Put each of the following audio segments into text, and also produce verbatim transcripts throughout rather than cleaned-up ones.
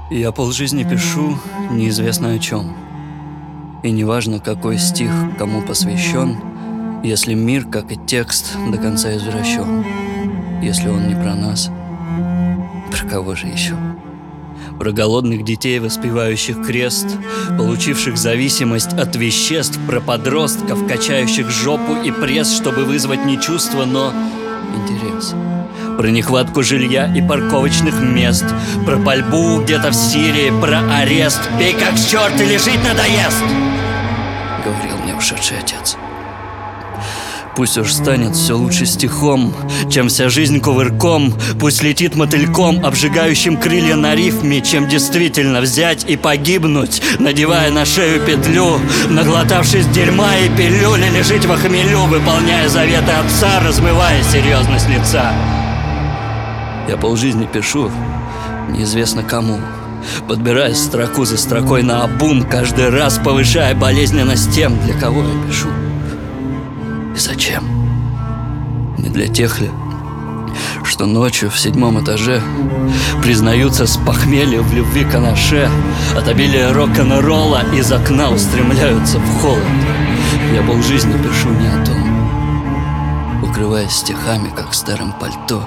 Я полжизни пишу неизвестно о чем. И неважно, какой стих кому посвящен, если мир, как и текст, до конца извращен. Если он не про нас, про кого же еще? Про голодных детей, воспевающих крест, получивших зависимость от веществ, про подростков, качающих жопу и пресс, чтобы вызвать не чувство, но интерес. Про нехватку жилья и парковочных мест, про пальбу где-то в Сирии, про арест. «Пей как черт или жить надоест!» — говорил мне ушедший отец. Пусть уж станет все лучше стихом, чем вся жизнь кувырком. Пусть летит мотыльком, обжигающим крылья на рифме, чем действительно взять и погибнуть, надевая на шею петлю, наглотавшись дерьма и пилюли, или жить во хмелю, выполняя заветы отца, размывая серьезность лица. Я полжизни пишу неизвестно кому, подбираясь строку за строкой наобум, каждый раз повышая болезненность тем, для кого я пишу. И зачем? Не для тех ли, что ночью в седьмом этаже признаются с похмелья в любви к анаше, от обилия рок-н-ролла из окна устремляются в холод. Я полжизни пишу не о том, укрываясь стихами, как старым пальто.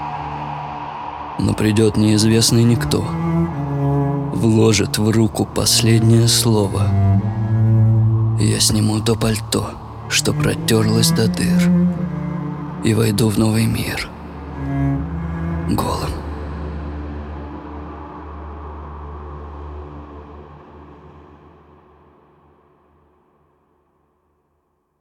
Но придет неизвестный никто, вложит в руку последнее слово, и я сниму то пальто, что протерлось до дыр, и войду в новый мир голым.